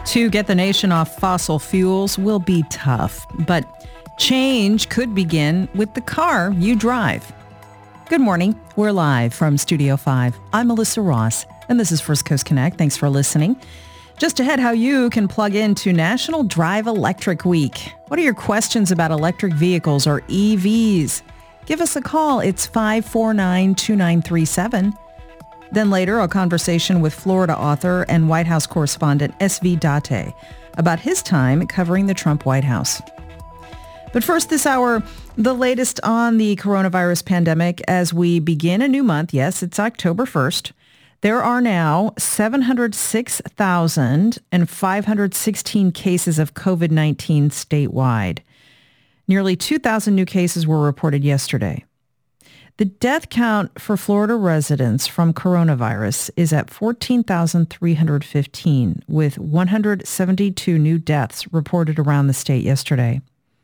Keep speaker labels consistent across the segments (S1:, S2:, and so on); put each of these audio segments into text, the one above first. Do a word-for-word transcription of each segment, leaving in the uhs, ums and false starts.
S1: To get the nation off fossil fuels will be tough, but change could begin with the car you drive. Good morning. We're live from Studio five. I'm Melissa Ross, and this is First Coast Connect. Thanks for listening. Just ahead, how you can plug into National Drive Electric Week. What are your questions about electric vehicles or E Vs? Give us a call. It's five four nine, two nine three seven. Then later, a conversation with Florida author and White House correspondent S V Date about his time covering the Trump White House. But first this hour, the latest on the coronavirus pandemic as we begin a new month. Yes, it's October first. There are now seven hundred six thousand five hundred sixteen cases of covid nineteen statewide. Nearly two thousand new cases were reported yesterday. The death count for Florida residents from coronavirus is at fourteen thousand three hundred fifteen, with one hundred seventy-two new deaths reported around the state yesterday.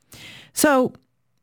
S1: So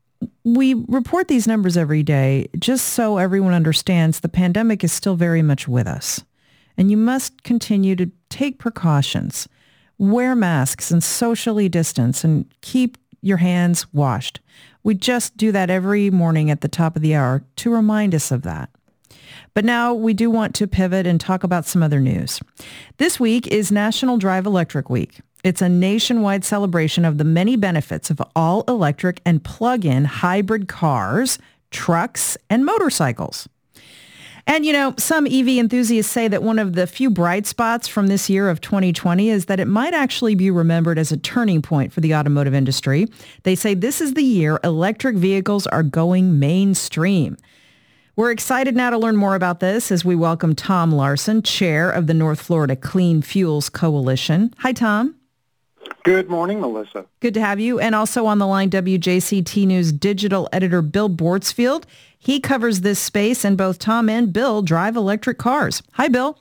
S1: we report these numbers every day just so everyone understands the pandemic is still very much with us. And you must continue to take precautions, wear masks and socially distance, and keep your hands washed. We just do that every morning at the top of the hour to remind us of that. But now we do want to pivot and talk about some other news. This week is National Drive Electric Week. It's a nationwide celebration of the many benefits of all electric and plug-in hybrid cars, trucks, and motorcycles. And, you know, some E V enthusiasts say that one of the few bright spots from this year of twenty twenty is that it might actually be remembered as a turning point for the automotive industry. They say this is the year electric vehicles are going mainstream. We're excited now to learn more about this as we welcome Tom Larson, chair of the North Florida Clean Fuels Coalition. Hi, Tom.
S2: Good morning, Melissa.
S1: Good to have you. And also on the line, W J C T News digital editor Bill Bortzfield. He covers this space, and both Tom and Bill drive electric cars. Hi, Bill.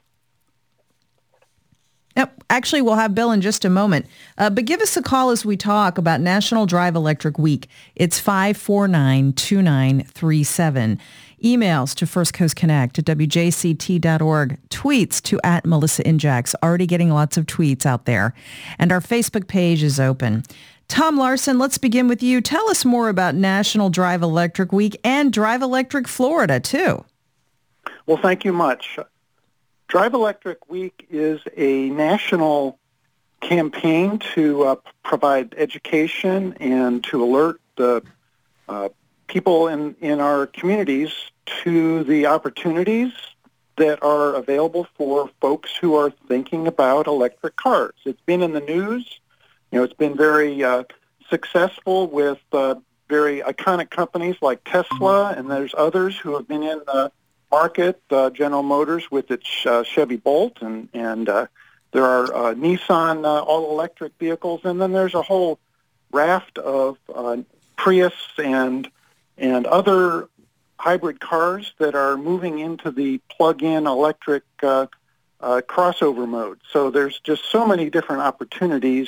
S1: Yep. Actually, we'll have Bill in just a moment. Uh, but give us a call as we talk about National Drive Electric Week. It's five four nine, two nine three seven. Emails to First Coast Connect at W J C T dot org. Tweets to at Melissa Injax. Already getting lots of tweets out there. And our Facebook page is open. Tom Larson, let's begin with you. Tell us more about National Drive Electric Week and Drive Electric Florida, too.
S2: Well, thank you much. Drive Electric Week is a national campaign to uh, provide education and to alert the uh, people in, in our communities to the opportunities that are available for folks who are thinking about electric cars. It's been in the news. You know, it's been very uh, successful with uh, very iconic companies like Tesla, and there's others who have been in the market, uh, General Motors with its uh, Chevy Bolt, and, and uh, there are uh, Nissan uh, all-electric vehicles, and then there's a whole raft of uh, Prius and and other hybrid cars that are moving into the plug-in electric uh, uh, crossover mode. So there's just so many different opportunities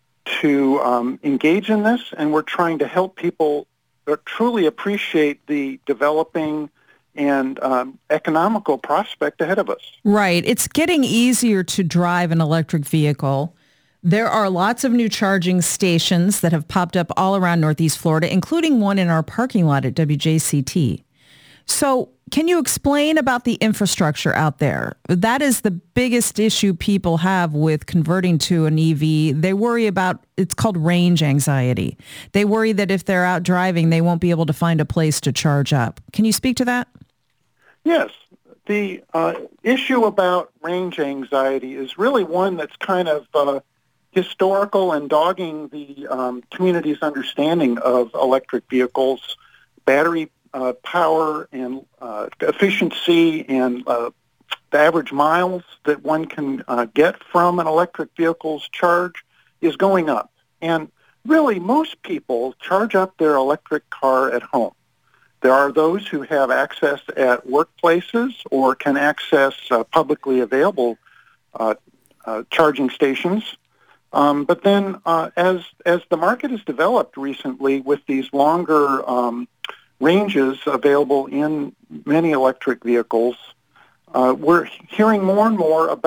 S2: to um, engage in this, and we're trying to help people truly appreciate the developing and um, economical prospect ahead of us.
S1: Right. It's getting easier to drive an electric vehicle. There are lots of new charging stations that have popped up all around Northeast Florida, including one in our parking lot at W J C T. So can you explain about the infrastructure out there? That is the biggest issue people have with converting to an E V. They worry about, it's called range anxiety. They worry that if they're out driving, they won't be able to find a place to charge up. Can you speak to that?
S2: Yes. The uh, issue about range anxiety is really one that's kind of uh, historical and dogging the um, community's understanding of electric vehicles, battery Uh, power and uh, efficiency and uh, the average miles that one can uh, get from an electric vehicle's charge is going up. And really, most people charge up their electric car at home. There are those who have access at workplaces or can access uh, publicly available uh, uh, charging stations. Um, but then uh, as as the market has developed recently with these longer um, ranges available in many electric vehicles, uh, we're hearing more and more about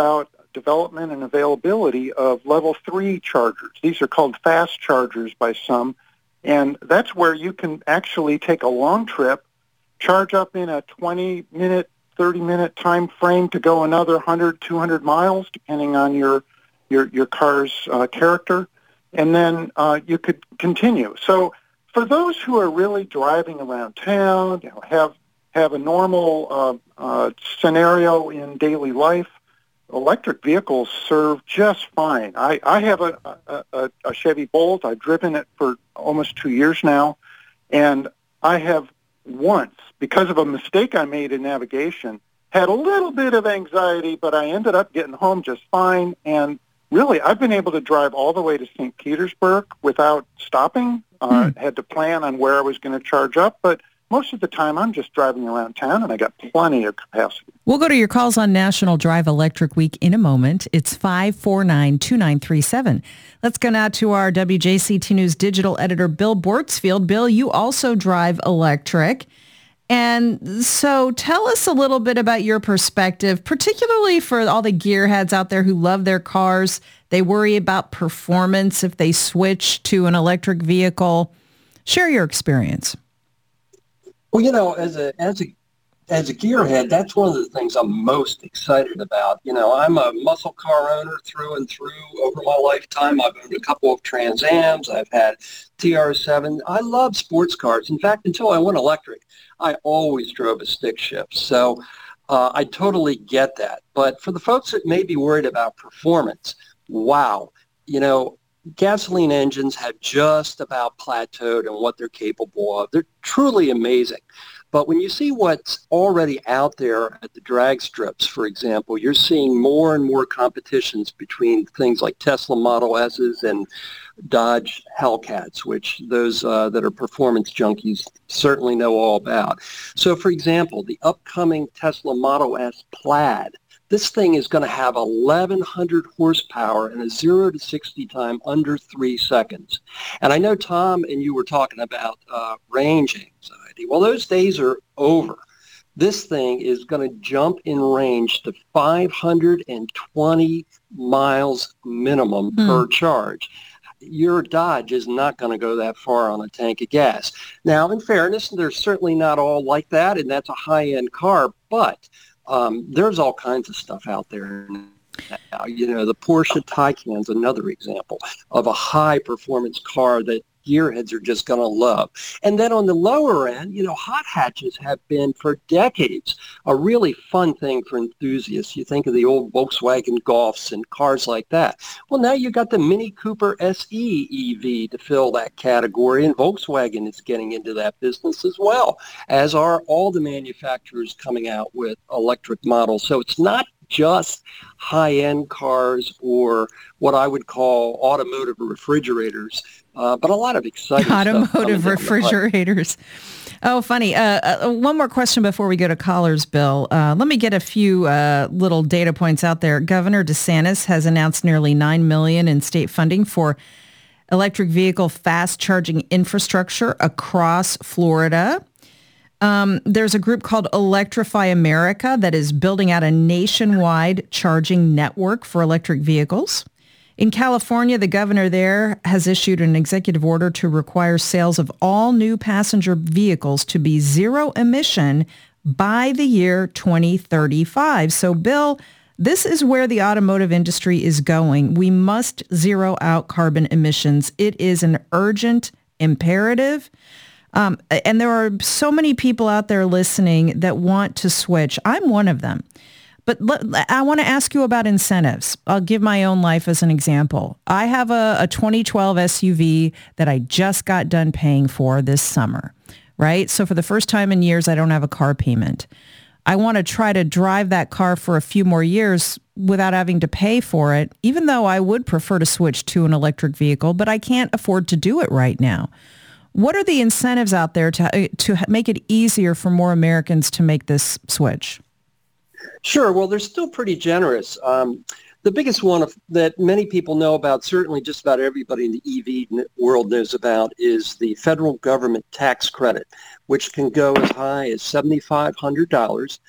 S2: development and availability of level three chargers. These are called fast chargers by some, and that's where you can actually take a long trip, charge up in a twenty-minute, thirty-minute time frame to go another one hundred, two hundred miles, depending on your your, your car's uh, character, and then uh, you could continue. So for those who are really driving around town, you know, have have a normal uh, uh, scenario in daily life, electric vehicles serve just fine. I, I have a, a, a Chevy Bolt. I've driven it for almost two years now, and I have once, because of a mistake I made in navigation, had a little bit of anxiety, but I ended up getting home just fine. And really, I've been able to drive all the way to Saint Petersburg without stopping. Uh, mm. Had to plan on where I was going to charge up, but most of the time, I'm just driving around town, and I got plenty of capacity.
S1: We'll go to your calls on National Drive Electric Week in a moment. It's five four nine, two nine three seven. Let's go now to our W J C T News digital editor, Bill Bortzfield. Bill, you also drive electric. And so tell us a little bit about your perspective, particularly for all the gearheads out there who love their cars. They worry about performance if they switch to an electric vehicle. Share your experience.
S3: Well, you know, as a as a as a gearhead, that's one of the things I'm most excited about. You know, I'm a muscle car owner through and through over my lifetime. I've owned a couple of Trans Ams. I've had T R seven. I love sports cars. In fact, until I went electric, I always drove a stick shift. So uh, I totally get that. But for the folks that may be worried about performance, wow, you know, gasoline engines have just about plateaued in what they're capable of. They're truly amazing. But when you see what's already out there at the drag strips, for example, you're seeing more and more competitions between things like Tesla Model S's and Dodge Hellcats, which those uh, that are performance junkies certainly know all about. So, for example, the upcoming Tesla Model S Plaid, this thing is going to have eleven hundred horsepower and a zero to sixty time under three seconds. And I know, Tom, and you were talking about uh, range anxiety. Well, those days are over. This thing is going to jump in range to five hundred twenty miles minimum hmm. per charge. Your Dodge is not going to go that far on a tank of gas. Now, in fairness, they're certainly not all like that, and that's a high-end car, but Um, there's all kinds of stuff out there now. You know, the Porsche Taycan's another example of a high-performance car that gearheads are just going to love. And then on the lower end, you know, hot hatches have been for decades a really fun thing for enthusiasts. You think of the old Volkswagen Golfs and cars like that. Well, now you got the Mini Cooper S E E V to fill that category, and Volkswagen is getting into that business as well, as are all the manufacturers coming out with electric models. So it's not just high-end cars or what I would call automotive refrigerators, uh, but a lot of exciting
S1: automotive refrigerators. Oh, funny. Uh, uh, one more question before we go to callers, Bill. Uh, let me get a few uh, little data points out there. Governor DeSantis has announced nearly nine million dollars in state funding for electric vehicle fast charging infrastructure across Florida. Um, there's a group called Electrify America that is building out a nationwide charging network for electric vehicles. In California, the governor there has issued an executive order to require sales of all new passenger vehicles to be zero emission by the year twenty thirty-five. So, Bill, this is where the automotive industry is going. We must zero out carbon emissions. It is an urgent imperative. Um, and there are so many people out there listening that want to switch. I'm one of them. But let, I want to ask you about incentives. I'll give my own life as an example. I have a, a twenty twelve S U V that I just got done paying for this summer, right? So for the first time in years, I don't have a car payment. I want to try to drive that car for a few more years without having to pay for it, even though I would prefer to switch to an electric vehicle, but I can't afford to do it right now. What are the incentives out there to to make it easier for more Americans to make this switch?
S3: Sure. Well, they're still pretty generous. Um, the biggest one of, that many people know about, certainly just about everybody in the E V world knows about, is the federal government tax credit, which can go as high as seven thousand five hundred dollars.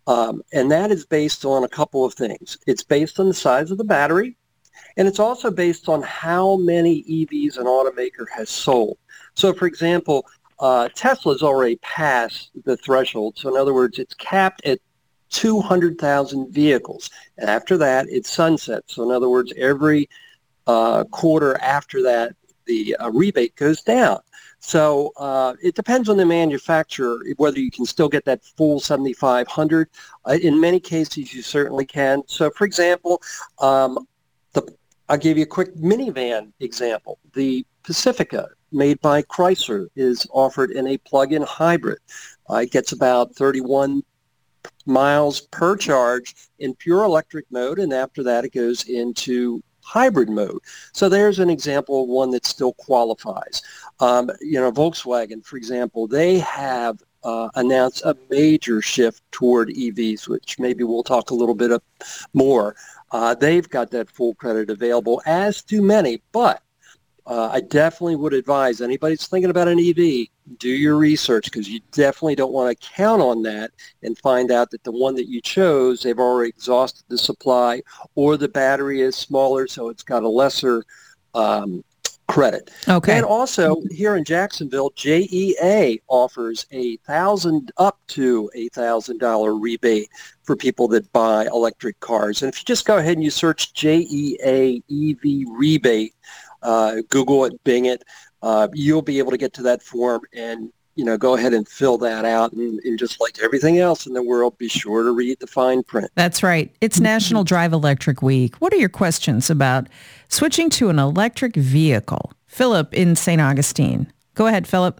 S3: Um, and that is based on a couple of things. It's based on the size of the battery, and it's also based on how many E Vs an automaker has sold. So, for example, uh, Tesla's already passed the threshold. So, in other words, it's capped at two hundred thousand vehicles. And after that, it sunsets. So, in other words, every uh, quarter after that, the uh, rebate goes down. So uh, it depends on the manufacturer whether you can still get that full seventy-five hundred. Uh, in many cases, you certainly can. So, for example, um, the, I'll give you a quick minivan example. The Pacifica, made by Chrysler, is offered in a plug-in hybrid. Uh, it gets about thirty-one miles per charge in pure electric mode, and after that, it goes into hybrid mode. So there's an example of one that still qualifies. Um, you know, Volkswagen, for example, they have uh, announced a major shift toward E Vs, which maybe we'll talk a little bit of more. Uh, they've got that full credit available, as do many, but uh, I definitely would advise anybody that's thinking about an E V, do your research, because you definitely don't want to count on that and find out that the one that you chose, they've already exhausted the supply, or the battery is smaller, so it's got a lesser um, credit.
S1: Okay.
S3: And also here in Jacksonville, J E A offers a thousand up to a thousand dollar rebate for people that buy electric cars. And if you just go ahead and you search J E A E V rebate, uh, Google it, Bing it, uh, you'll be able to get to that form and, you know, go ahead and fill that out. And, and just like everything else in the world, be sure to read the fine print.
S1: That's right. It's National Drive Electric Week. What are your questions about switching to an electric vehicle? Philip in Saint Augustine. Go ahead, Philip.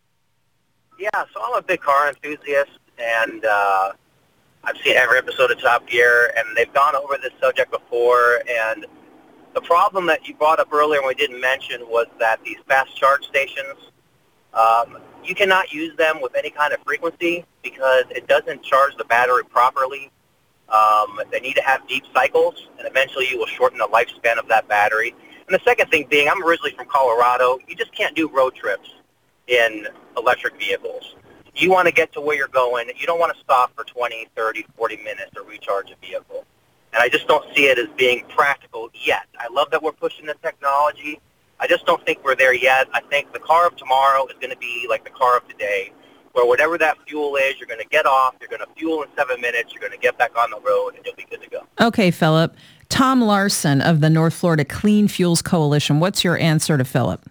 S4: Yeah, so I'm a big car enthusiast, and uh, I've seen every episode of Top Gear, and they've gone over this subject before, and the problem that you brought up earlier and we didn't mention was that these fast charge stations, um, you cannot use them with any kind of frequency because it doesn't charge the battery properly. Um, they need to have deep cycles, and eventually you will shorten the lifespan of that battery. And the second thing being, I'm originally from Colorado. You just can't do road trips in electric vehicles. You want to get to where you're going. You don't want to stop for twenty, thirty, forty minutes to recharge a vehicle. And I just don't see it as being practical yet. I love that we're pushing the technology. I just don't think we're there yet. I think the car of tomorrow is going to be like the car of today, where whatever that fuel is, you're going to get off, you're going to fuel in seven minutes, you're going to get back on the road, and you'll be good to go.
S1: Okay, Philip. Tom Larson of the North Florida Clean Fuels Coalition. What's your answer to Philip?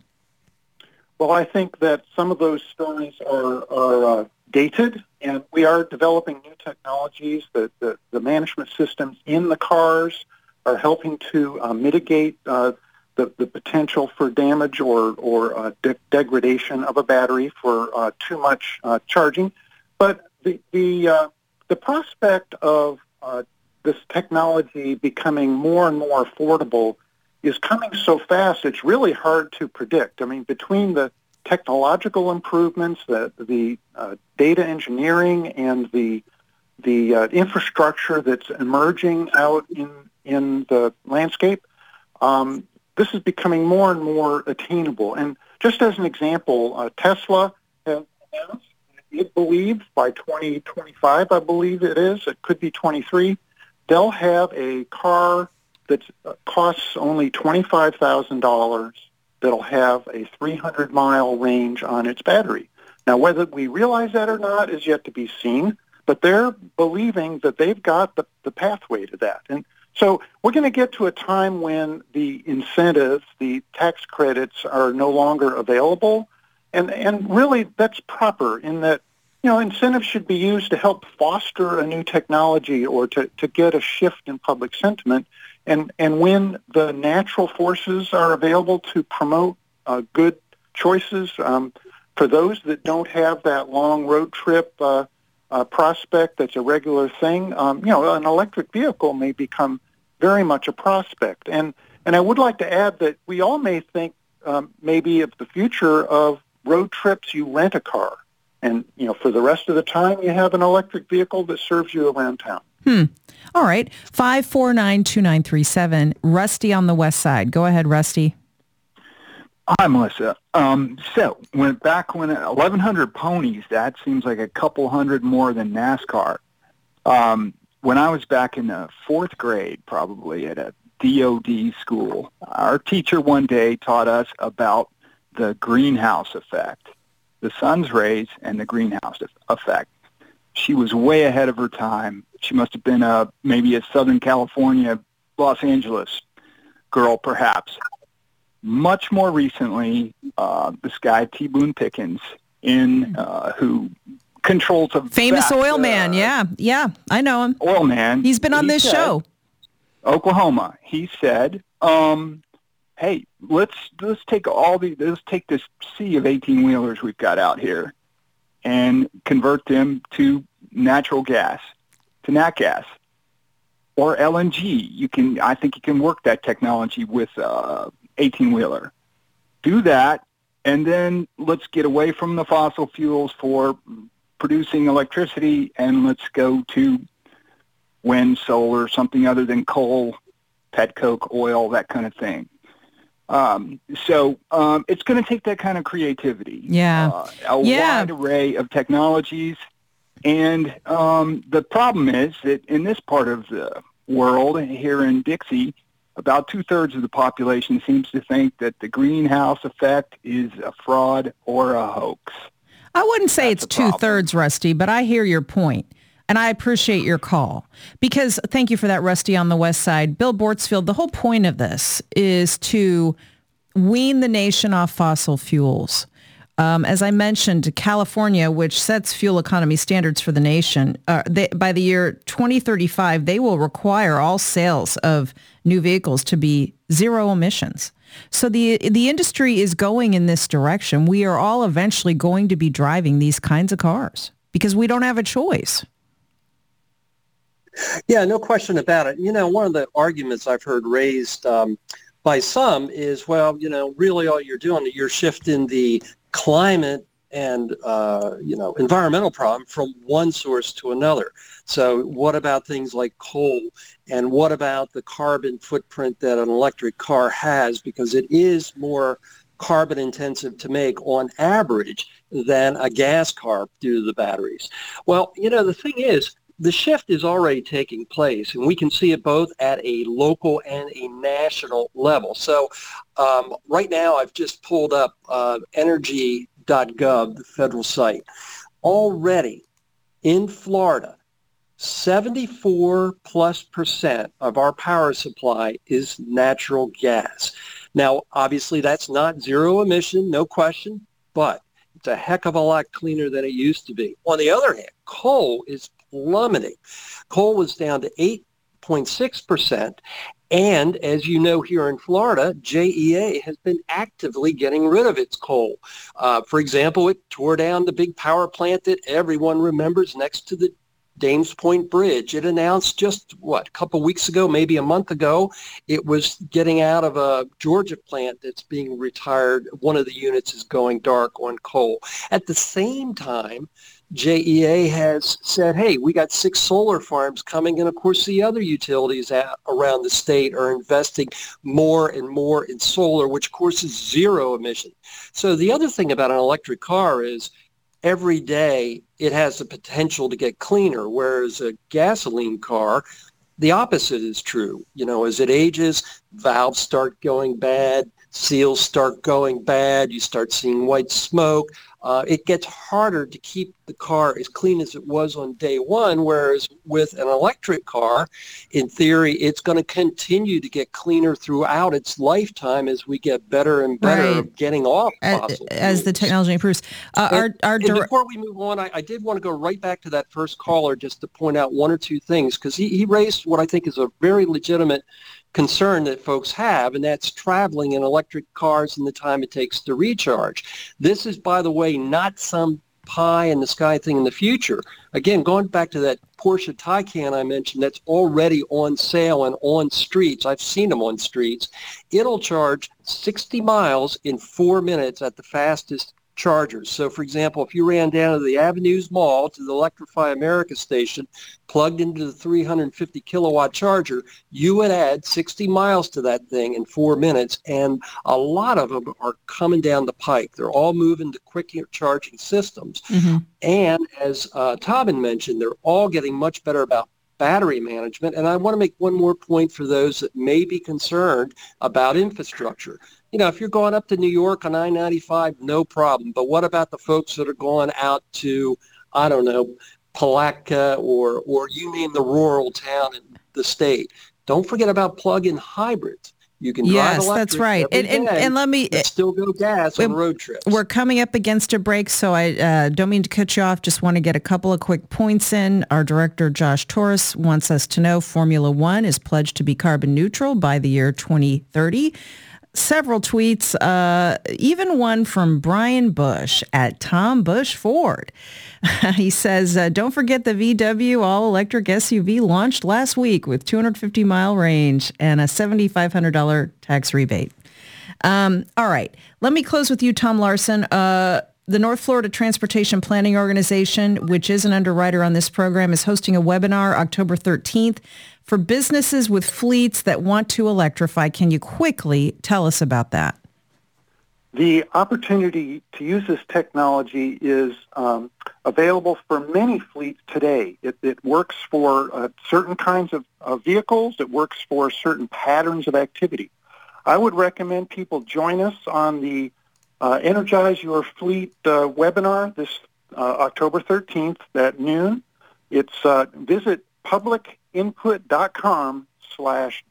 S2: Well, I think that some of those stories are, are uh, dated, and we are developing new technologies. That the, the management systems in the cars are helping to uh, mitigate uh, the, the potential for damage or, or uh, de- degradation of a battery for uh, too much uh, charging. But the the, uh, the prospect of uh, this technology becoming more and more affordable is coming so fast, it's really hard to predict. I mean, between the technological improvements, the, the uh, data engineering, and the the uh, infrastructure that's emerging out in, in the landscape, um, this is becoming more and more attainable. And just as an example, uh, Tesla has announced, it believes by twenty twenty-five, I believe it is, it could be twenty-three, they'll have a car that uh, costs only twenty-five thousand dollars that'll have a three hundred mile range on its battery. Now, whether we realize that or not is yet to be seen, but they're believing that they've got the, the pathway to that. And so we're going to get to a time when the incentives, the tax credits, are no longer available. And, and really, that's proper in that, you know, incentives should be used to help foster a new technology or to, to get a shift in public sentiment. And, and when the natural forces are available to promote uh, good choices, um, for those that don't have that long road trip uh, uh, prospect that's a regular thing, um, you know, an electric vehicle may become very much a prospect. And, and I would like to add that we all may think um, maybe of the future of road trips, you rent a car. And, you know, for the rest of the time, you have an electric vehicle that serves you around town.
S1: Hmm. All right. five four nine, two nine three seven. Rusty on the west side. Go ahead, Rusty.
S5: Hi, Melissa. Um, so, when back when eleven hundred ponies, that seems like a couple hundred more than NASCAR. Uh, Um, when I was back in the fourth grade, probably at a D O D school, our teacher one day taught us about the greenhouse effect, the sun's rays and the greenhouse effect. She was way ahead of her time. She must have been a, maybe a Southern California, Los Angeles girl, perhaps. Much more recently, uh, this guy, T. Boone Pickens, in uh, who controls a
S1: famous
S5: vast,
S1: oil man.
S5: Uh,
S1: yeah, yeah, I know him.
S5: Oil man.
S1: He's been on
S5: he
S1: this
S5: said,
S1: show.
S5: Oklahoma. He said, um, "Hey, let's let's take all the let's take this sea of eighteen wheelers we've got out here, and convert them to natural gas, to nat gas, or L N G. You can, I think, you can work that technology with uh, eighteen wheeler. Do that, and then let's get away from the fossil fuels for producing electricity, and let's go to wind, solar, something other than coal, petcoke, oil, that kind of thing." Um, so um, it's going to take that kind of creativity.
S1: Yeah.
S5: Uh, a
S1: yeah.
S5: wide array of technologies. And um, the problem is that in this part of the world, here in Dixie, about two-thirds of the population seems to think that the greenhouse effect is a fraud or a hoax.
S1: I wouldn't say
S5: That's
S1: it's two-thirds, Rusty, but I hear your point. And I appreciate your call because thank you for that, Rusty, on the West Side. Bill Bortzfield, the whole point of this is to wean the nation off fossil fuels. Um, as I mentioned, California, which sets fuel economy standards for the nation, uh, they, by the year twenty thirty-five, they will require all sales of new vehicles to be zero emissions. So the the industry is going in this direction. We are all eventually going to be driving these kinds of cars because we don't have a choice.
S3: Yeah, no question about it. You know, one of the arguments I've heard raised um, by some is, well, you know, really all you're doing, you're shifting the climate and, uh, you know, environmental problem from one source to another. So what about things like coal? And what about the carbon footprint that an electric car has? Because it is more carbon intensive to make on average than a gas car due to the batteries. Well, you know, the thing is, the shift is already taking place, and we can see it both at a local and a national level. So um, right now, I've just pulled up uh, energy dot gov, the federal site. Already in Florida, seventy-four plus percent of our power supply is natural gas. Now, obviously, that's not zero emission, no question, but it's a heck of a lot cleaner than it used to be. On the other hand, coal is plummeting. Coal was down to eight point six percent. And as you know, here in Florida, J E A has been actively getting rid of its coal. Uh, for example, it tore down the big power plant that everyone remembers next to the Dames Point Bridge. It announced just, what, a couple weeks ago, maybe a month ago, it was getting out of a Georgia plant that's being retired. One of the units is going dark on coal. At the same time, J E A has said, hey, we got six solar farms coming, and of course the other utilities out around the state are investing more and more in solar, which of course is zero emission. So the other thing about an electric car is every day it has the potential to get cleaner, whereas a gasoline car, the opposite is true. You know, as it ages, valves start going bad, seals start going bad, you start seeing white smoke. Uh, it gets harder to keep the car as clean as it was on day one, whereas with an electric car, in theory, it's going to continue to get cleaner throughout its lifetime as we get better and better
S1: Right.
S3: at getting off
S1: As,
S3: fossil
S1: as the
S3: fuels.
S1: technology improves. Uh,
S3: And,
S1: our, our
S3: and
S1: dir-
S3: before we move on, I, I did want to go right back to that first caller just to point out one or two things, because he, he raised what I think is a very legitimate concern that folks have, and that's traveling in electric cars and the time it takes to recharge. This is, by the way, not some pie in the sky thing in the future. Again, going back to that Porsche Taycan I mentioned that's already on sale and on streets. I've seen them on streets. It'll charge sixty miles in four minutes at the fastest chargers. So, for example, if you ran down to the Avenues Mall to the Electrify America station, plugged into the three hundred fifty kilowatt charger, you would add sixty miles to that thing in four minutes. And a lot of them are coming down the pike. They're all moving to quick charging systems. Mm-hmm. And as uh, Tobin mentioned, they're all getting much better about battery management. And I want to make one more point for those that may be concerned about infrastructure. You know, if you're going up to New York on I ninety-five, no problem. But what about the folks that are going out to, I don't know, Palatka or or you name the rural town in the state? Don't forget about plug-in hybrids. You can drive
S1: yes,
S3: electric
S1: that's right.
S3: every
S1: And, and,
S3: day,
S1: and let me
S3: but still go gas on road trips.
S1: We're coming up against a break, so I uh, don't mean to cut you off. Just want to get a couple of quick points in. Our director, Josh Torres, wants us to know Formula One is pledged to be carbon neutral by the year twenty thirty. Several tweets, uh, even one from Brian Bush at Tom Bush Ford. He says, uh, don't forget the V W all-electric S U V launched last week with two hundred fifty mile range and a seven thousand five hundred dollars tax rebate. Um, all right. Let me close with you, Tom Larson. Uh, the North Florida Transportation Planning Organization, which is an underwriter on this program, is hosting a webinar October thirteenth for businesses with fleets that want to electrify. Can you quickly tell us about that?
S2: The opportunity to use this technology is um, available for many fleets today. It, it works for uh, certain kinds of, of vehicles. It works for certain patterns of activity. I would recommend people join us on the uh, Energize Your Fleet uh, webinar this uh, October thirteenth at noon. It's uh, visit publicinput.com slash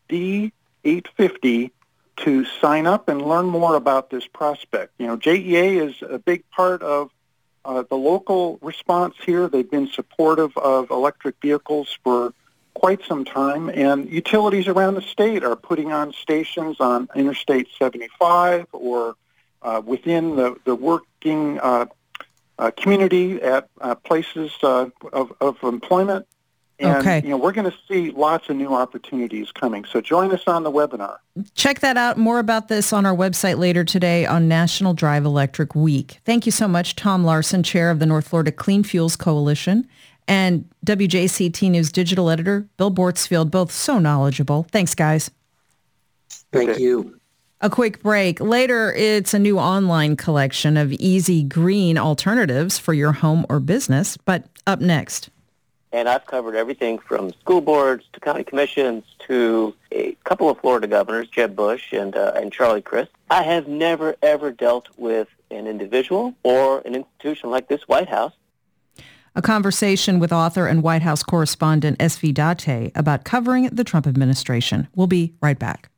S2: D850 to sign up and learn more about this prospect. You know, J E A is a big part of uh, the local response here. They've been supportive of electric vehicles for quite some time, and utilities around the state are putting on stations on Interstate seventy-five or uh, within the, the working uh, uh, community at uh, places uh, of, of employment. And,
S1: okay.
S2: you know, we're going to see lots of new opportunities coming. So join us on the webinar.
S1: Check that out. More about this on our website later today on National Drive Electric Week. Thank you so much, Tom Larson, chair of the North Florida Clean Fuels Coalition, and W J C T News digital editor, Bill Bortzfield, both so knowledgeable. Thanks, guys.
S3: Thank
S2: okay.
S3: you.
S1: A quick break. Later, it's a new online collection of easy green alternatives for your home or business. But up next.
S6: And I've covered everything from school boards to county commissions to a couple of Florida governors, Jeb Bush and uh, and Charlie Crist. I have never, ever dealt with an individual or an institution like this White House.
S1: A conversation with author and White House correspondent S V Date about covering the Trump administration. We'll be right back.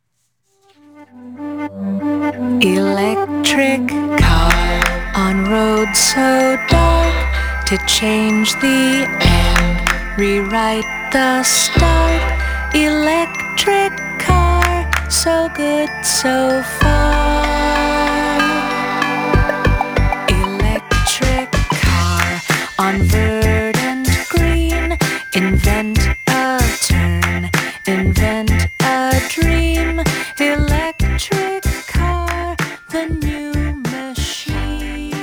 S7: Electric car on road so dark to change the end, rewrite the start. Electric car, so good so far. Electric car on verdant green, invent a turn, invent a dream. Electric car, the new machine.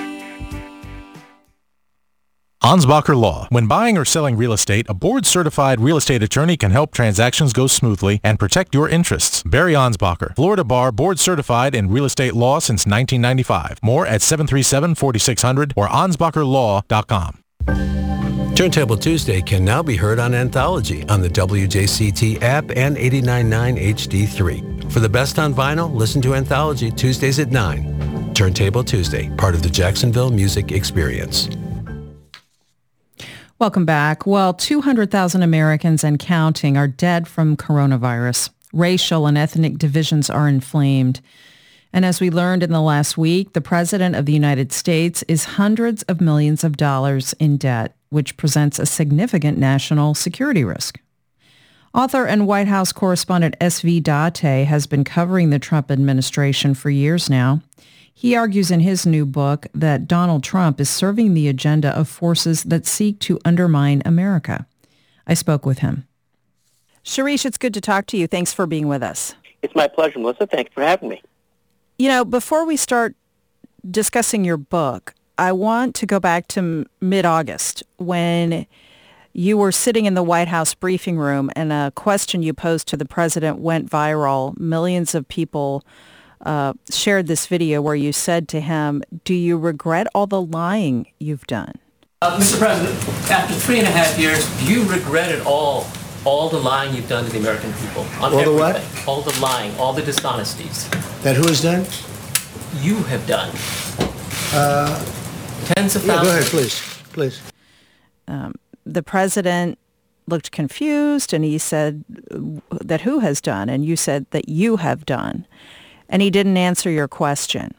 S8: Ansbacher Law. When buying or selling real estate, a board-certified real estate attorney can help transactions go smoothly and protect your interests. Barry Ansbacher, Florida Bar, board-certified in real estate law since nineteen ninety-five. More at seven three seven, four six zero zero or ansbacher law dot com.
S9: Turntable Tuesday can now be heard on Anthology on the W J C T app and eighty-nine point nine H D three. For the best on vinyl, listen to Anthology Tuesdays at nine. Turntable Tuesday, part of the Jacksonville Music Experience.
S1: Welcome back. Well, two hundred thousand Americans and counting are dead from coronavirus. Racial and ethnic divisions are inflamed. And as we learned in the last week, the President of the United States is hundreds of millions of dollars in debt, which presents a significant national security risk. Author and White House correspondent S V Date has been covering the Trump administration for years now. He argues in his new book that Donald Trump is serving the agenda of forces that seek to undermine America. I spoke with him. Sharish, it's good to talk to you. Thanks for being with us.
S6: It's my pleasure, Melissa. Thank you for having me.
S1: You know, before we start discussing your book, I want to go back to m- mid-August when you were sitting in the White House briefing room and a question you posed to the president went viral. Millions of people uh, shared this video where you said to him, "Do you regret all the lying you've done?"
S10: Uh, Mister President, after three and a half years, do you regret it all, all the lying you've done to the American people? On
S11: all the what?
S10: All the lying, all the dishonesties.
S11: That who has done?
S10: You have done.
S11: Uh,
S10: Tens of
S11: yeah,
S10: thousands.
S11: go ahead, please, please.
S1: Um, the president looked confused and he said that who has done, and you said that you have done, and he didn't answer your question.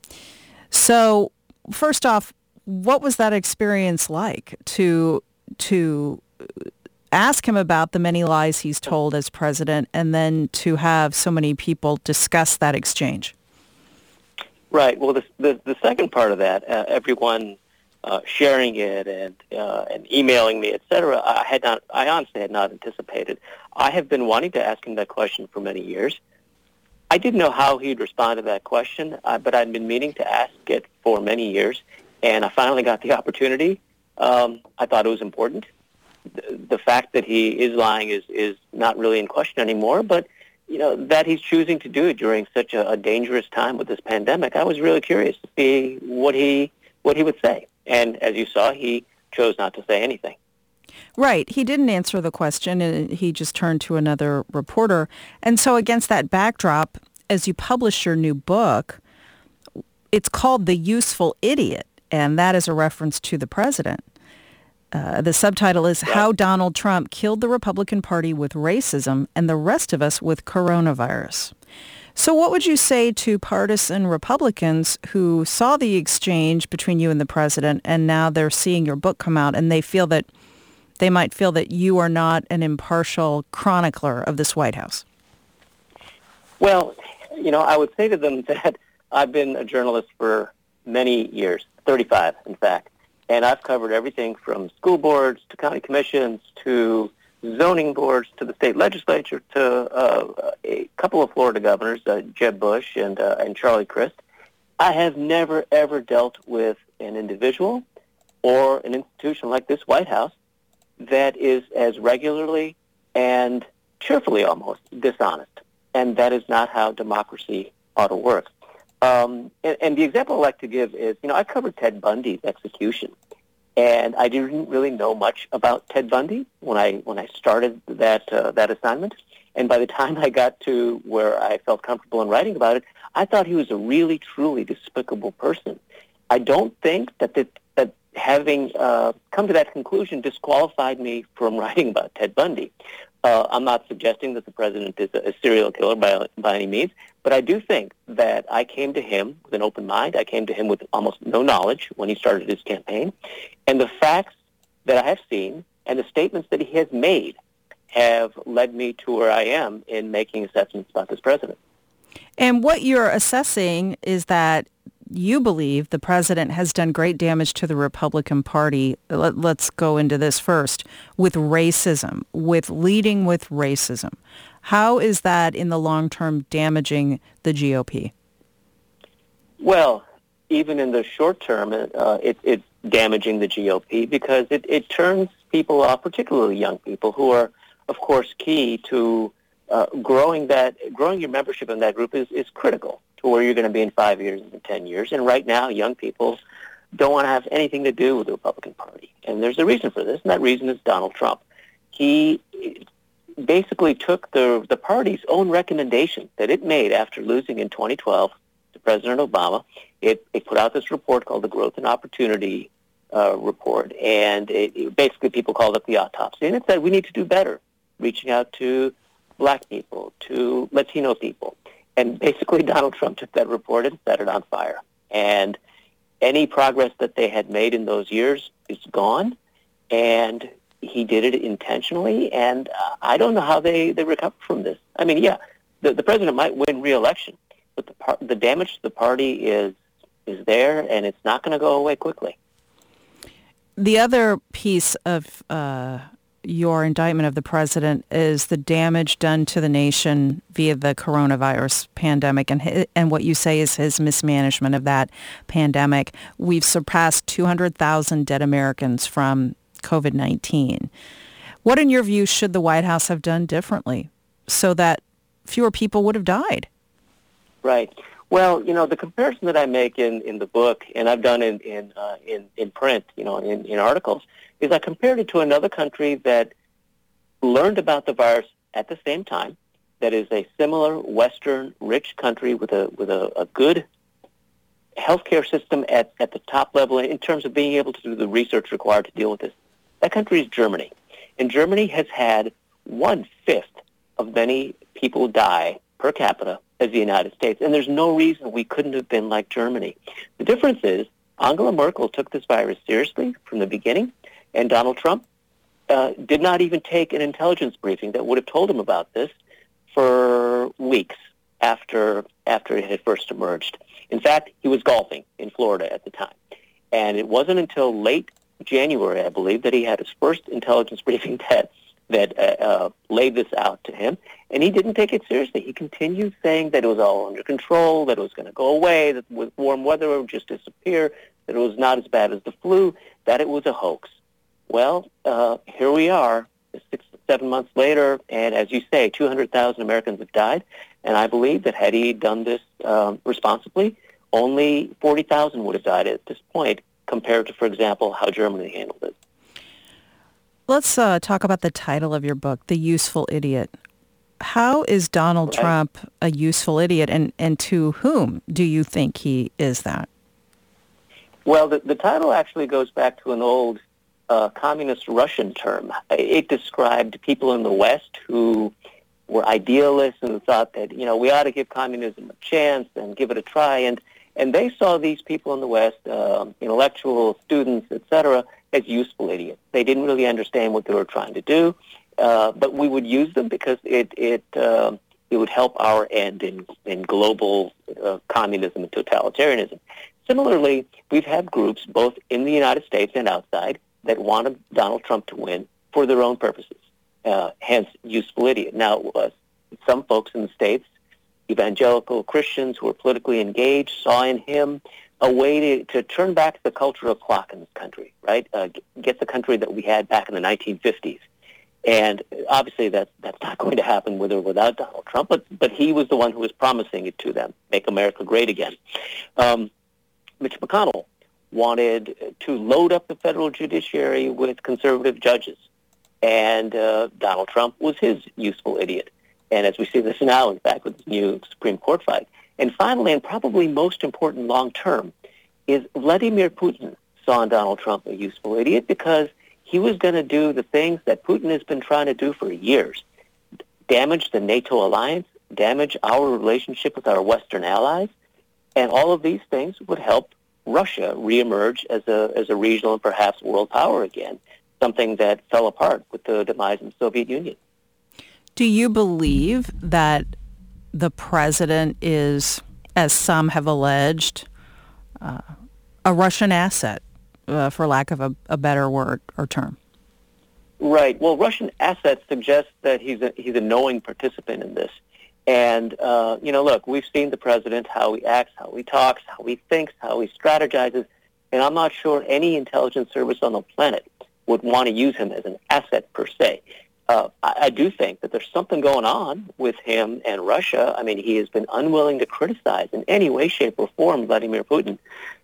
S1: So first off, what was that experience like to to ask him about the many lies he's told as president and then to have so many people discuss that exchange?
S6: Right. Well, the the, the second part of that, uh, everyone uh, sharing it and uh, and emailing me, et cetera, I had not. I honestly had not anticipated. I have been wanting to ask him that question for many years. I didn't know how he'd respond to that question, uh, but I'd been meaning to ask it for many years, and I finally got the opportunity. Um, I thought it was important. The, the fact that he is lying is is not really in question anymore, but you know, that he's choosing to do it during such a, a dangerous time with this pandemic, I was really curious to see what he what he would say. And as you saw, he chose not to say anything.
S1: Right. He didn't answer the question, and he just turned to another reporter. And so against that backdrop, as you publish your new book, it's called The Useful Idiot, and that is a reference to the president. Uh, the subtitle is
S6: Right.
S1: How Donald Trump Killed the Republican Party with Racism and the Rest of Us with Coronavirus. So what would you say to partisan Republicans who saw the exchange between you and the president, and now they're seeing your book come out, and they feel that they might feel that you are not an impartial chronicler of this White House?
S6: Well, you know, I would say to them that I've been a journalist for many years, thirty-five, in fact. And I've covered everything from school boards to county commissions to zoning boards to the state legislature to uh, a couple of Florida governors, uh, Jeb Bush and uh, and Charlie Crist. I have never, ever dealt with an individual or an institution like this White House that is as regularly and cheerfully almost dishonest. And that is not how democracy ought to work. Um, and, and the example I like to give is, you know, I covered Ted Bundy's execution, and I didn't really know much about Ted Bundy when I when I started that uh, that assignment. And by the time I got to where I felt comfortable in writing about it, I thought he was a really, truly despicable person. I don't think that that, that having uh, come to that conclusion disqualified me from writing about Ted Bundy. Uh, I'm not suggesting that the president is a, a serial killer by by any means, but I do think that I came to him with an open mind. I came to him with almost no knowledge when he started his campaign. And the facts that I have seen and the statements that he has made have led me to where I am in making assessments about this president.
S1: And what you're assessing is that you believe the president has done great damage to the Republican Party. Let, let's go into this first, with racism, with leading with racism. How is that in the long term damaging the G O P?
S6: Well, even in the short term, uh, it, it's damaging the G O P because it, it turns people off, particularly young people, who are, of course, key to uh, growing that growing your membership in that group is, is critical to where you're going to be in five years and ten years. And right now, young people don't want to have anything to do with the Republican Party. And there's a reason for this, and that reason is Donald Trump. He basically took the the party's own recommendation that it made after losing in twenty twelve to President Obama. It, it put out this report called the Growth and Opportunity uh, Report, and it, it basically people called it the autopsy. And it said we need to do better, reaching out to black people, to Latino people. And basically Donald Trump took that report and set it on fire. And any progress that they had made in those years is gone, and he did it intentionally, and uh, I don't know how they, they recover from this. I mean, yeah, the, the president might win re-election, but the par- the damage to the party is is there, and it's not going to go away quickly.
S1: The other piece of uh, your indictment of the president is the damage done to the nation via the coronavirus pandemic, and hi- and what you say is his mismanagement of that pandemic. We've surpassed two hundred thousand dead Americans from covid nineteen. What, in your view, should the White House have done differently so that fewer people would have died?
S6: Right. Well, you know, the comparison that I make in, in the book, and I've done in in, uh, in in print, you know, in, in articles, is I compared it to another country that learned about the virus at the same time, that is a similar Western rich country with a with a, a good healthcare system at, at the top level in terms of being able to do the research required to deal with this. That country is Germany. And Germany has had one-fifth of many people die per capita as the United States. And there's no reason we couldn't have been like Germany. The difference is Angela Merkel took this virus seriously from the beginning, and Donald Trump uh, did not even take an intelligence briefing that would have told him about this for weeks after after it had first emerged. In fact, he was golfing in Florida at the time. And it wasn't until late January, I believe, that he had his first intelligence briefing that that uh, uh, laid this out to him, and he didn't take it seriously. He continued saying that it was all under control, that it was going to go away, that with warm weather it would just disappear, that it was not as bad as the flu, that it was a hoax. Well, uh, here we are, six, seven months later, and as you say, two hundred thousand Americans have died, and I believe that had he done this um, responsibly, only forty thousand would have died at this point, compared to, for example, how Germany handled it.
S1: Let's uh, talk about the title of your book, The Useful Idiot. How is Donald
S6: Right.
S1: Trump a useful idiot, and, and to whom do you think he is that?
S6: Well, the, the title actually goes back to an old uh, communist Russian term. It described people in the West who were idealists and who thought that, you know, we ought to give communism a chance and give it a try. And, and they saw these people in the West, uh, intellectuals, students, et cetera, as useful idiots. They didn't really understand what they were trying to do, uh, but we would use them because it it uh, it would help our end in in global uh, communism and totalitarianism. Similarly, we've had groups both in the United States and outside that wanted Donald Trump to win for their own purposes. Uh, hence, useful idiot. Now, uh, some folks in the States, evangelical Christians who were politically engaged, saw in him a way to, to turn back the cultural clock in this country, right? Uh, get the country that we had back in the nineteen fifties. And obviously that's, that's not going to happen with or without Donald Trump, but, but he was the one who was promising it to them, make America great again. Um, Mitch McConnell wanted to load up the federal judiciary with conservative judges, and uh, Donald Trump was his useful idiot. And as we see this now, in fact, with this new Supreme Court fight. And finally, and probably most important long-term, is Vladimir Putin saw in Donald Trump a useful idiot because he was going to do the things that Putin has been trying to do for years, damage the NATO alliance, damage our relationship with our Western allies, and all of these things would help Russia reemerge as a as a regional and perhaps world power again, something that fell apart with the demise of the Soviet Union.
S1: Do you believe that the president is, as some have alleged, uh, a Russian asset, uh, for lack of a, a better word or term?
S6: Right. Well, Russian assets suggest that he's a, he's a knowing participant in this. And, uh, you know, look, we've seen the president, how he acts, how he talks, how he thinks, how he strategizes, and I'm not sure any intelligence service on the planet would want to use him as an asset per se. Uh, I, I do think that there's something going on with him and Russia. I mean, he has been unwilling to criticize in any way, shape, or form Vladimir Putin.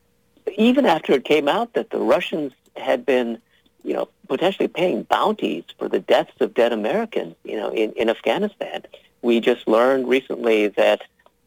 S6: Even after it came out that the Russians had been, you know, potentially paying bounties for the deaths of dead Americans, you know, in, in Afghanistan. We just learned recently that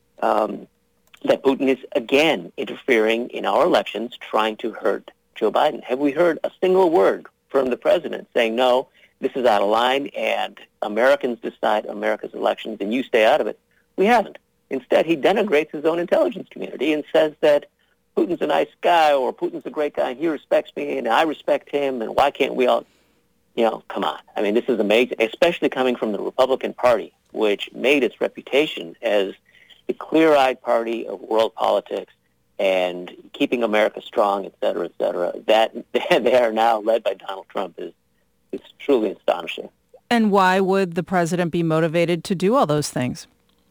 S6: um, that Putin is again interfering in our elections, trying to hurt Joe Biden. Have we heard a single word from the president saying, no, this is out of line and Americans decide America's elections and you stay out of it? We haven't. Instead, he denigrates his own intelligence community and says that Putin's a nice guy or Putin's a great guy and he respects me and I respect him and why can't we all, you know, come on. I mean, this is amazing, especially coming from the Republican Party, which made its reputation as the clear-eyed party of world politics and keeping America strong, et cetera, et cetera. That they are now led by Donald Trump is it's truly astonishing.
S1: And why would the president be motivated to do all those things?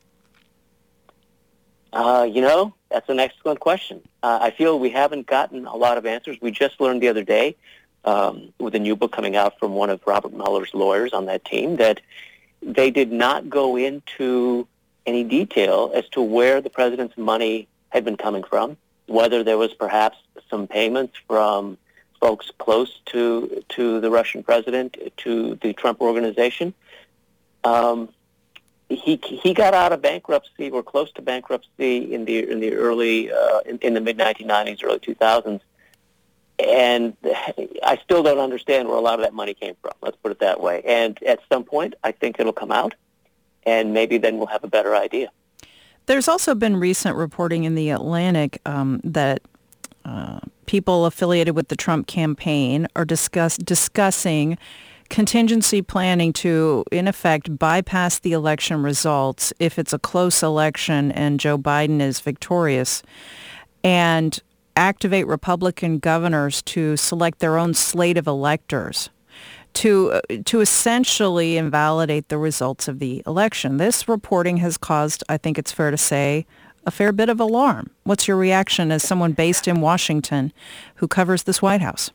S6: Uh, you know, that's an excellent question. Uh, I feel we haven't gotten a lot of answers. We just learned the other day, um, with a new book coming out from one of Robert Mueller's lawyers on that team, that they did not go into any detail as to where the president's money had been coming from, whether there was perhaps some payments from folks close to to the Russian president, to the Trump organization. Um, he he got out of bankruptcy or close to bankruptcy in the in the early uh, in, in the mid nineteen nineties, early two thousands, and I still don't understand where a lot of that money came from. Let's put it that way. And at some point, I think it'll come out, and maybe then we'll have a better idea.
S1: There's also been recent reporting in The Atlantic um, that uh, people affiliated with the Trump campaign are discuss- discussing contingency planning to, in effect, bypass the election results if it's a close election and Joe Biden is victorious, and activate Republican governors to select their own slate of electors to uh, to essentially invalidate the results of the election. This reporting has caused, I think it's fair to say, a fair bit of alarm. What's your reaction as someone based in Washington who covers this White House?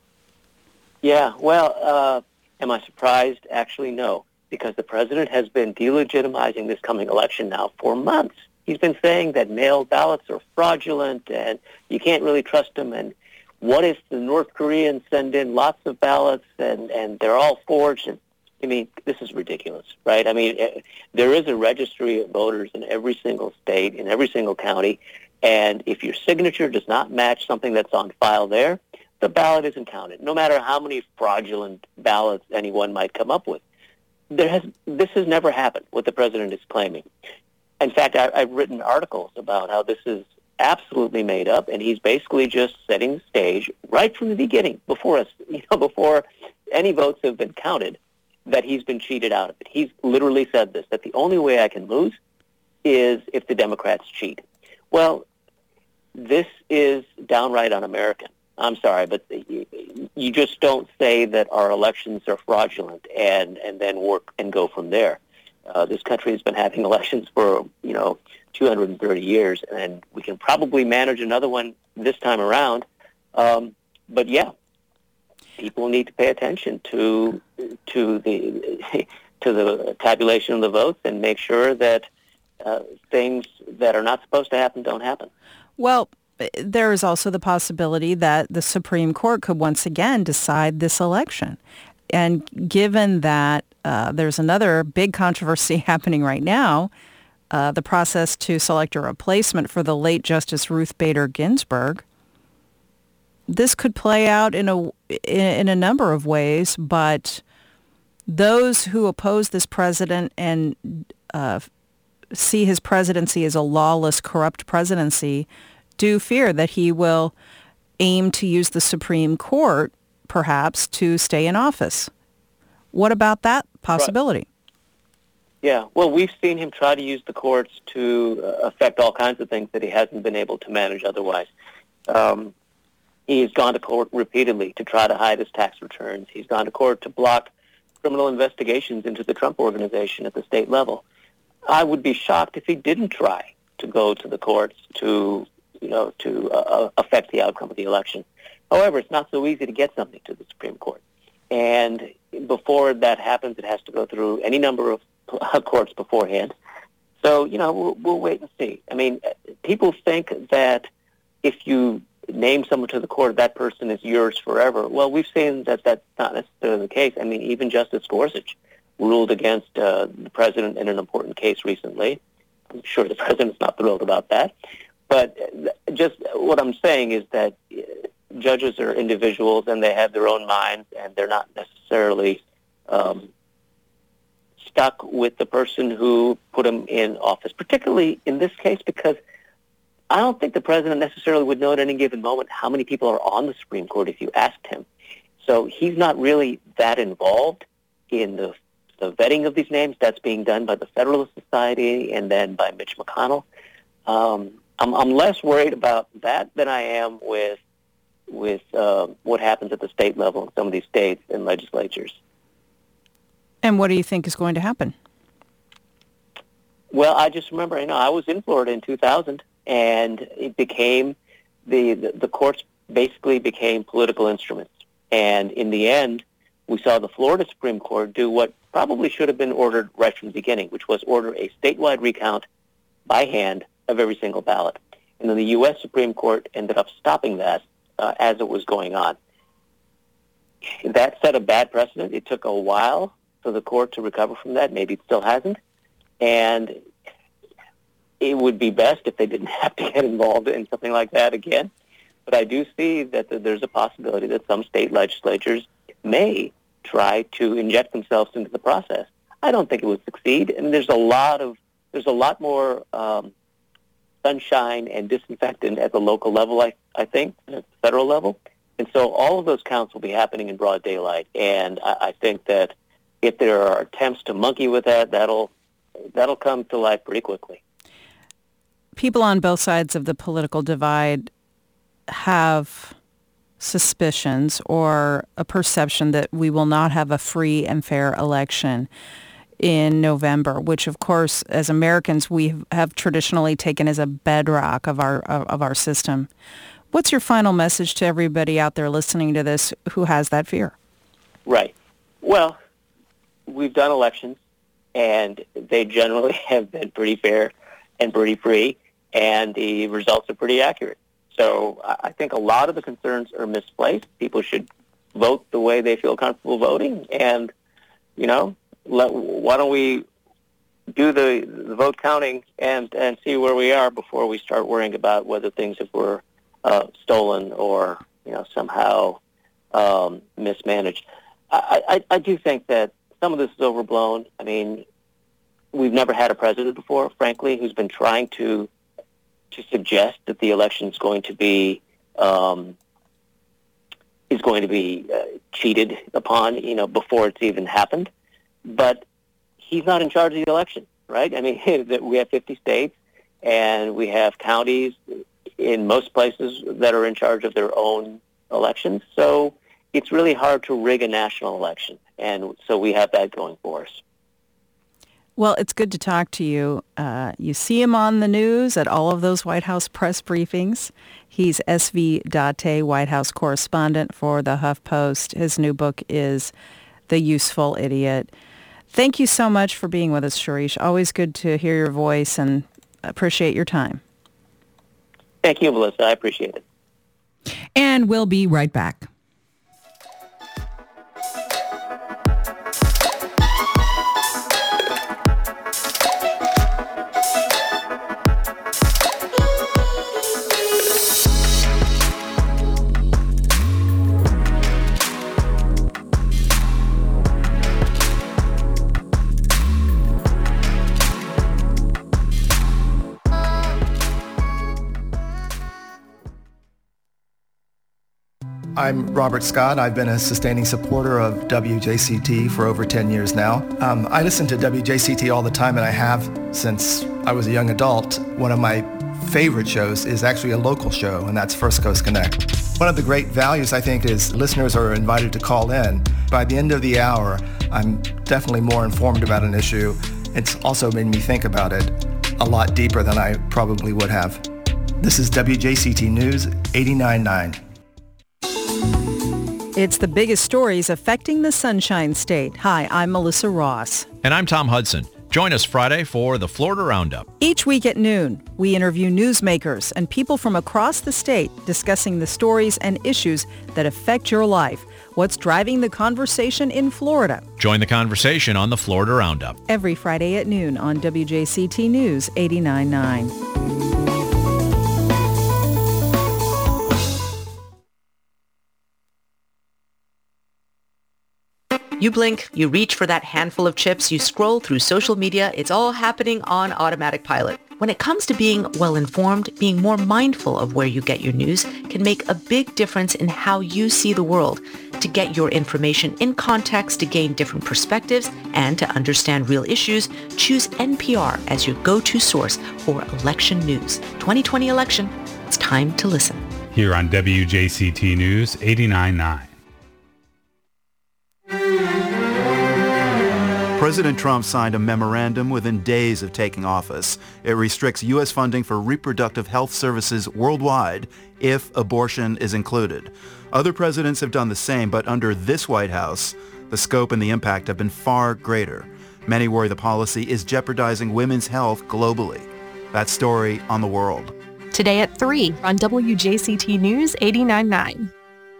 S6: Yeah, well, uh, am I surprised? Actually, no, because the president has been delegitimizing this coming election now for months. He's been saying that mail ballots are fraudulent and you can't really trust them, and what if the North Koreans send in lots of ballots and, and they're all forged? And, I mean, this is ridiculous, right? I mean, there is a registry of voters in every single state, in every single county, and if your signature does not match something that's on file there, the ballot isn't counted, no matter how many fraudulent ballots anyone might come up with. There has This has never happened, what the president is claiming. In fact, I, I've written articles about how this is absolutely made up, and he's basically just setting the stage right from the beginning, before us, you know, before any votes have been counted, that he's been cheated out of it. He's literally said this, that the only way I can lose is if the Democrats cheat. Well, this is downright un-American. I'm sorry, but you just don't say that our elections are fraudulent and, and then work and go from there. Uh, this country has been having elections for, you know, two hundred thirty years, and we can probably manage another one this time around. Um, but yeah, people need to pay attention to to the to the tabulation of the votes and make sure that uh, things that are not supposed to happen don't happen.
S1: Well, there is also the possibility that the Supreme Court could once again decide this election. And given that uh, there's another big controversy happening right now, uh, the process to select a replacement for the late Justice Ruth Bader Ginsburg, this could play out in a in a number of ways. But those who oppose this president and uh, see his presidency as a lawless, corrupt presidency do fear that he will aim to use the Supreme Court, perhaps, to stay in office. What about that possibility?
S6: Right. Yeah, well, we've seen him try to use the courts to uh, affect all kinds of things that he hasn't been able to manage otherwise. Um, he's gone to court repeatedly to try to hide his tax returns. He's gone to court to block criminal investigations into the Trump organization at the state level. I would be shocked if he didn't try to go to the courts to, you know, to uh, affect the outcome of the election. However, it's not so easy to get something to the Supreme Court. And before that happens, it has to go through any number of courts beforehand. So, you know, we'll, we'll wait and see. I mean, people think that if you name someone to the court, that person is yours forever. Well, we've seen that that's not necessarily the case. I mean, even Justice Gorsuch ruled against uh, the president in an important case recently. I'm sure the president's not thrilled about that. But just what I'm saying is that judges are individuals and they have their own minds, and they're not necessarily um, stuck with the person who put them in office, particularly in this case, because I don't think the president necessarily would know at any given moment how many people are on the Supreme Court if you asked him. So he's not really that involved in the, the vetting of these names. That's being done by the Federalist Society and then by Mitch McConnell. Um, I'm, I'm less worried about that than I am with with uh, what happens at the state level in some of these states and legislatures.
S1: And what do you think is going to happen?
S6: Well, I just remember, you know, I was in Florida in two thousand, and it became, the, the, the courts basically became political instruments. And in the end, we saw the Florida Supreme Court do what probably should have been ordered right from the beginning, which was order a statewide recount by hand of every single ballot. And then the U S Supreme Court ended up stopping that uh, as it was going on. That set a bad precedent. It took a while for the court to recover from that. Maybe it still hasn't. And it would be best if they didn't have to get involved in something like that again. But I do see that there's a possibility that some state legislatures may try to inject themselves into the process. I don't think it would succeed. And there's a lot of there's a lot more um, sunshine and disinfectant at the local level, I, I think, at the federal level. And so all of those counts will be happening in broad daylight. And I, I think that if there are attempts to monkey with that, that'll that'll come to light pretty quickly.
S1: People on both sides of the political divide have suspicions or a perception that we will not have a free and fair election in November, which of course, as Americans, we have traditionally taken as a bedrock of our of our system. What's your final message to everybody out there listening to this who has that fear?
S6: Right. Well, we've done elections, and they generally have been pretty fair and pretty free, and the results are pretty accurate. So I think a lot of the concerns are misplaced. People should vote the way they feel comfortable voting, and, you know, let, why don't we do the, the vote counting and, and see where we are before we start worrying about whether things were uh, stolen or, you know, somehow um, mismanaged. I, I, I do think that some of this is overblown. I mean, we've never had a president before, frankly, who's been trying to to suggest that the election is going to be um, is going to be uh, cheated upon, you know, before it's even happened. But he's not in charge of the election, right? I mean, we have fifty states, and we have counties in most places that are in charge of their own elections. So it's really hard to rig a national election, and so we have that going for us.
S1: Well, it's good to talk to you. Uh, you see him on the news at all of those White House press briefings. He's S V Date, White House correspondent for the HuffPost. His new book is The Useful Idiot. Thank you so much for being with us, Shirish. Always good to hear your voice and appreciate your time.
S6: Thank you, Melissa. I appreciate it.
S1: And we'll be right back.
S12: I'm Robert Scott. I've been a sustaining supporter of W J C T for over ten years now. Um, I listen to W J C T all the time, and I have since I was a young adult. One of my favorite shows is actually a local show, and that's First Coast Connect. One of the great values, I think, is listeners are invited to call in. By the end of the hour, I'm definitely more informed about an issue. It's also made me think about it a lot deeper than I probably would have. This is W J C T News eighty-nine point nine.
S1: It's the biggest stories affecting the Sunshine State. Hi, I'm Melissa Ross.
S13: And I'm Tom Hudson. Join us Friday for the Florida Roundup.
S1: Each week at noon, we interview newsmakers and people from across the state discussing the stories and issues that affect your life. What's driving the conversation in Florida?
S13: Join the conversation on the Florida Roundup.
S1: Every Friday at noon on W J C T News eighty-nine point nine.
S14: You blink, you reach for that handful of chips, you scroll through social media, it's all happening on automatic pilot. When it comes to being well-informed, being more mindful of where you get your news can make a big difference in how you see the world. To get your information in context, to gain different perspectives, and to understand real issues, choose N P R as your go-to source for election news. twenty twenty election, it's time to listen.
S15: Here on W J C T News eighty-nine point nine.
S16: President Trump signed a memorandum within days of taking office. It restricts U S funding for reproductive health services worldwide if abortion is included. Other presidents have done the same, but under this White House, the scope and the impact have been far greater. Many worry the policy is jeopardizing women's health globally. That story on The World.
S17: Today at three on W J C T News eighty-nine point nine.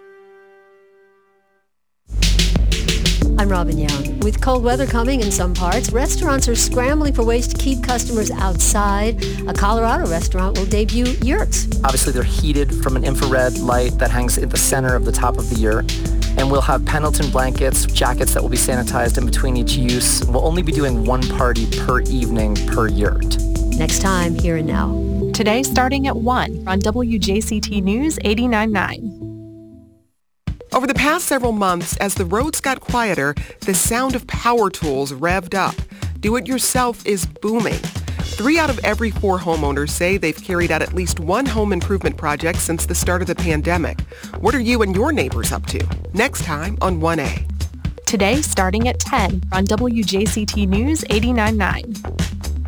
S18: I'm Robin Young. With cold weather coming in some parts, restaurants are scrambling for ways to keep customers outside. A Colorado restaurant will debut yurts.
S19: Obviously, they're heated from an infrared light that hangs at the center of the top of the yurt. And we'll have Pendleton blankets, jackets that will be sanitized in between each use. We'll only be doing one party per evening per yurt.
S18: Next time, Here and Now.
S17: Today starting at one on W J C T News eighty-nine point nine.
S20: Over the past several months, as the roads got quieter, the sound of power tools revved up. Do-it-yourself is booming. Three out of every four homeowners say they've carried out at least one home improvement project since the start of the pandemic. What are you and your neighbors up to? Next time on one A.
S17: Today starting at ten on W J C T News eighty-nine point nine.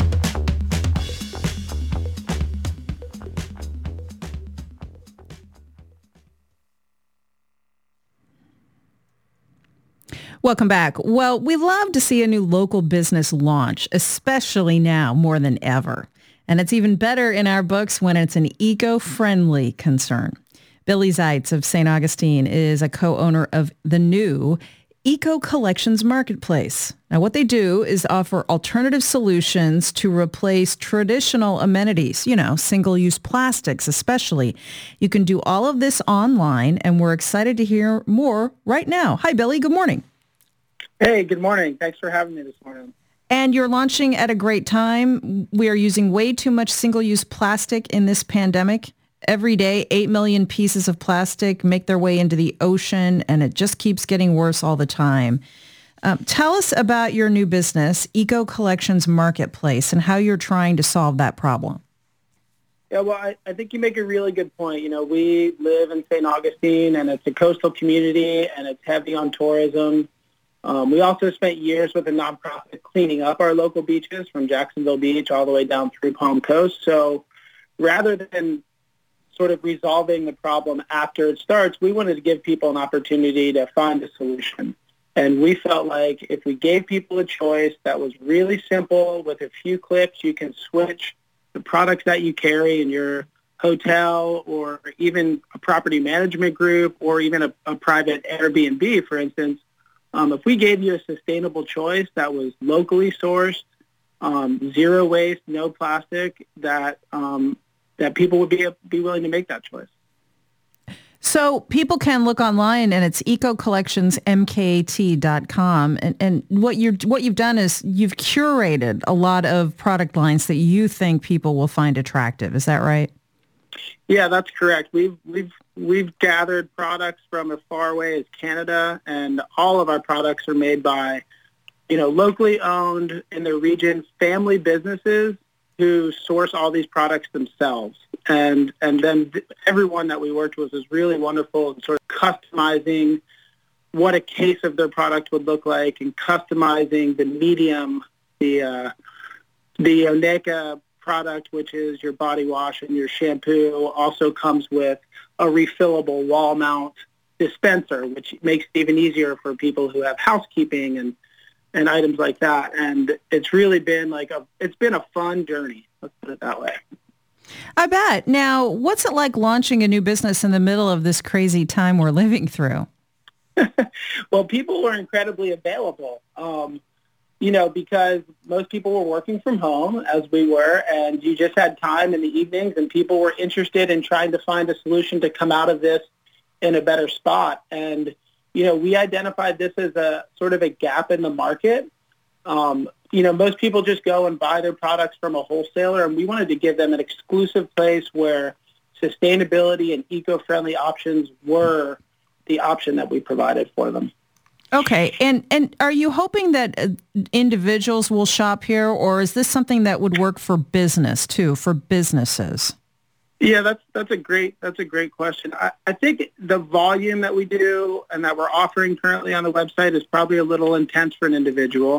S1: Welcome back. Well, we love to see a new local business launch, especially now more than ever. And it's even better in our books when it's an eco-friendly concern. Billy Zeitz of Saint Augustine is a co-owner of the new Eco Collections Marketplace. Now, what they do is offer alternative solutions to replace traditional amenities, you know, single-use plastics especially. You can do all of this online, and we're excited to hear more right now. Hi, Billy. Good morning.
S21: Hey, good morning. Thanks for having me this morning.
S1: And you're launching at a great time. We are using way too much single-use plastic in this pandemic. Every day, eight million pieces of plastic make their way into the ocean, and it just keeps getting worse all the time. Um, tell us about your new business, Eco Collections Marketplace, and how you're trying to solve that problem.
S21: Yeah, well, I, I think you make a really good point. You know, we live in Saint Augustine, and it's a coastal community, and it's heavy on tourism. Um, we also spent years with a nonprofit cleaning up our local beaches from Jacksonville Beach all the way down through Palm Coast. So rather than sort of resolving the problem after it starts, we wanted to give people an opportunity to find a solution. And we felt like if we gave people a choice that was really simple, with a few clicks, you can switch the products that you carry in your hotel or even a property management group or even a, a private Airbnb, for instance. Um, if we gave you a sustainable choice that was locally sourced, um, zero waste, no plastic, that um, that people would be be willing to make that choice.
S1: So people can look online, and it's eco collections m k t dot com. And, and what you're what you've done is you've curated a lot of product lines that you think people will find attractive. Is that right?
S21: Yeah, that's correct. We've we've we've gathered products from as far away as Canada, and all of our products are made by, you know, locally owned in the region family businesses who source all these products themselves. And and then th- everyone that we worked with was really wonderful in sort of customizing what a case of their product would look like and customizing the medium, the uh, the Oneka product, which is your body wash and your shampoo, also comes with a refillable wall mount dispenser, which makes it even easier for people who have housekeeping and, and items like that. And it's really been like a, it's been a fun journey. Let's put it that way.
S1: I bet. Now, what's it like launching a new business in the middle of this crazy time we're living through?
S21: Well, people were incredibly available. Um, You know, because most people were working from home, as we were, and you just had time in the evenings, and people were interested in trying to find a solution to come out of this in a better spot. And, you know, we identified this as a sort of a gap in the market. Um, you know, most people just go and buy their products from a wholesaler, and we wanted to give them an exclusive place where sustainability and eco-friendly options were the option that we provided for them.
S1: Okay, and and are you hoping that uh, individuals will shop here, or is this something that would work for business too, for businesses?
S21: Yeah, that's that's a great that's a great question. I, I think the volume that we do and that we're offering currently on the website is probably a little intense for an individual.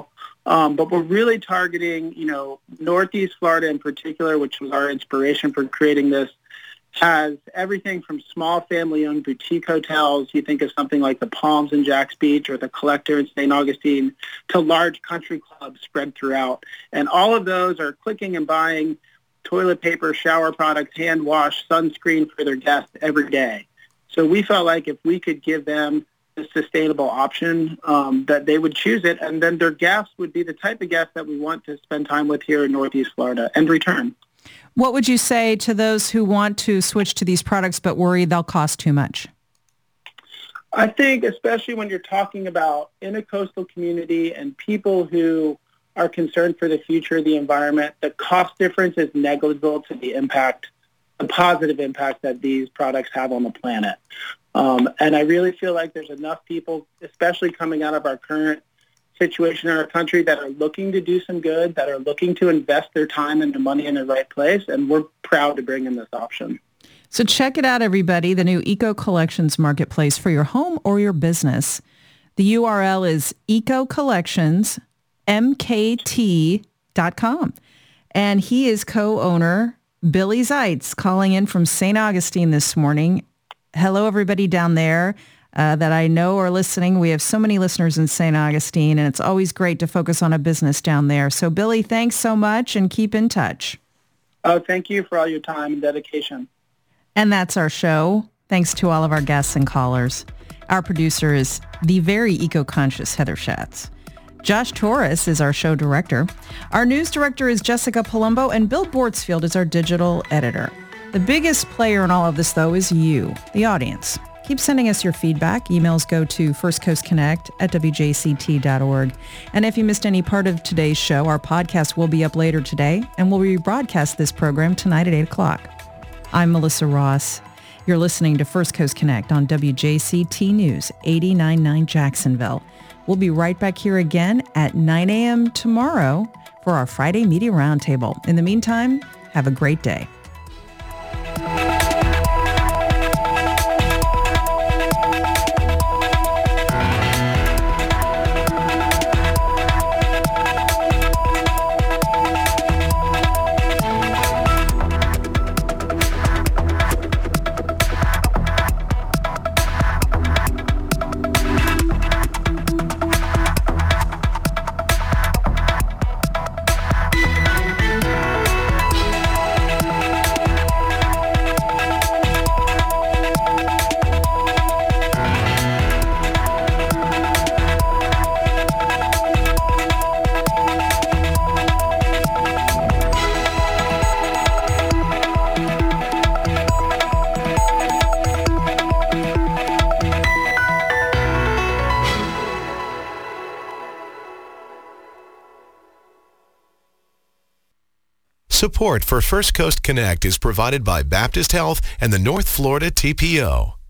S21: Um, but we're really targeting, you know, Northeast Florida in particular, which was our inspiration for creating this, has everything from small family-owned boutique hotels, you think of something like the Palms in Jax Beach or the Collector in Saint Augustine, to large country clubs spread throughout. And all of those are clicking and buying toilet paper, shower products, hand wash, sunscreen for their guests every day. So we felt like if we could give them a sustainable option, um, that they would choose it, and then their guests would be the type of guests that we want to spend time with here in Northeast Florida and return.
S1: What would you say to those who want to switch to these products but worry they'll cost too much?
S21: I think especially when you're talking about in a coastal community and people who are concerned for the future of the environment, the cost difference is negligible to the impact, the positive impact that these products have on the planet. Um, and I really feel like there's enough people, especially coming out of our current situation in our country, that are looking to do some good, that are looking to invest their time and their money in the right place, and we're proud to bring in this option.
S1: So check it out, everybody, the new Eco Collections Marketplace for your home or your business. The U R L is eco collections m k t dot com. And he is co-owner, Billy Zeitz, calling in from Saint Augustine this morning. Hello, everybody down there. Uh, that I know are listening. We have so many listeners in Saint Augustine, and it's always great to focus on a business down there. So, Billy, thanks so much, and keep in touch.
S21: Oh, thank you for all your time and dedication.
S1: And that's our show. Thanks to all of our guests and callers. Our producer is the very eco-conscious Heather Schatz. Josh Torres is our show director. Our news director is Jessica Palumbo, and Bill Bortsfield is our digital editor. The biggest player in all of this, though, is you, the audience. Keep sending us your feedback. Emails go to first coast connect at w j c t dot org. And if you missed any part of today's show, our podcast will be up later today, and we'll rebroadcast this program tonight at eight o'clock. I'm Melissa Ross. You're listening to First Coast Connect on W J C T News eighty-nine point nine Jacksonville. We'll be right back here again at nine a.m. tomorrow for our Friday Media Roundtable. In the meantime, have a great day.
S4: Support for First Coast Connect is provided by Baptist Health and the North Florida T P O.